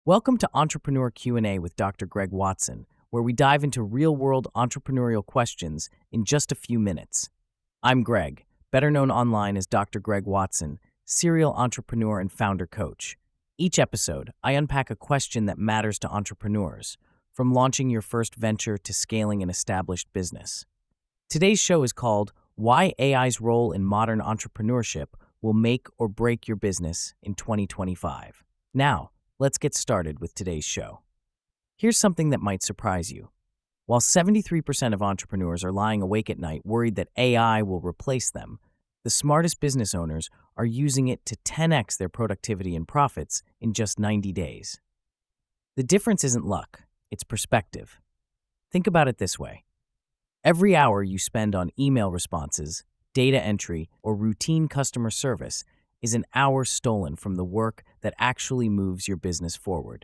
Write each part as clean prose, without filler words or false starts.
Welcome to Entrepreneur Q&A with Dr. Greg Watson, where we dive into real-world entrepreneurial questions in just a few minutes. I'm Greg, better known online as Dr. Greg Watson, serial entrepreneur and founder coach. Each episode, I unpack a question that matters to entrepreneurs, from launching your first venture to scaling an established business. Today's show is called Why AI's Role in Modern Entrepreneurship Will Make or Break Your Business in 2025. Now, let's get started with today's show. Here's something that might surprise you. While 73% of entrepreneurs are lying awake at night worried that AI will replace them, the smartest business owners are using it to 10x their productivity and profits in just 90 days. The difference isn't luck, it's perspective. Think about it this way. Every hour you spend on email responses, data entry, or routine customer service is an hour stolen from the work that actually moves your business forward.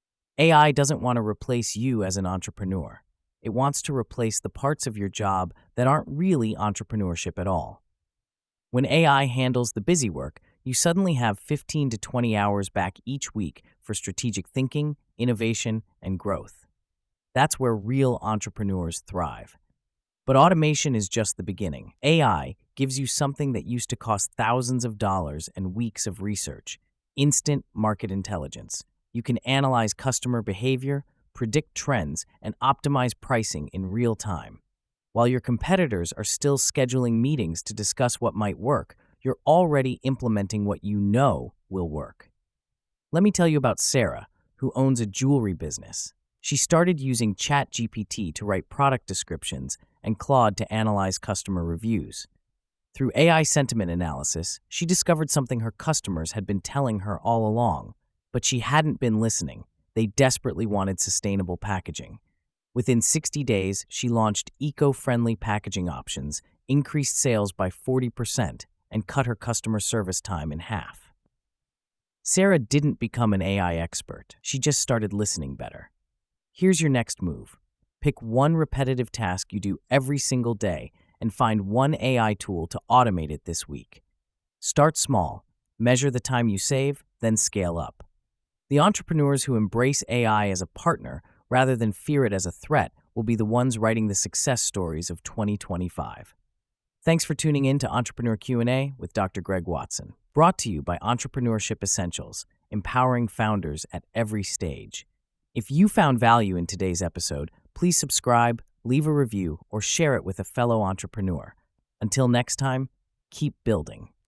AI doesn't want to replace you as an entrepreneur. It wants to replace the parts of your job that aren't really entrepreneurship at all. When AI handles the busy work, you suddenly have 15 to 20 hours back each week for strategic thinking, innovation, and growth. That's where real entrepreneurs thrive. But automation is just the beginning. AI gives you something that used to cost thousands of dollars and weeks of research: instant market intelligence. You can analyze customer behavior, predict trends, and optimize pricing in real time. While your competitors are still scheduling meetings to discuss what might work, you're already implementing what you know will work. Let me tell you about Sarah, who owns a jewelry business. She started using ChatGPT to write product descriptions and Claude to analyze customer reviews. Through AI sentiment analysis, she discovered something her customers had been telling her all along, but she hadn't been listening. They desperately wanted sustainable packaging. Within 60 days, she launched eco-friendly packaging options, increased sales by 40%, and cut her customer service time in half. Sarah didn't become an AI expert. She just started listening better. Here's your next move. Pick one repetitive task you do every single day and find one AI tool to automate it this week. Start small, measure the time you save, then scale up. The entrepreneurs who embrace AI as a partner rather than fear it as a threat will be the ones writing the success stories of 2025. Thanks for tuning in to Entrepreneur Q&A with Dr. Greg Watson, brought to you by Entrepreneurship Essentials, empowering founders at every stage. If you found value in today's episode, please subscribe, leave a review, or share it with a fellow entrepreneur. Until next time, keep building.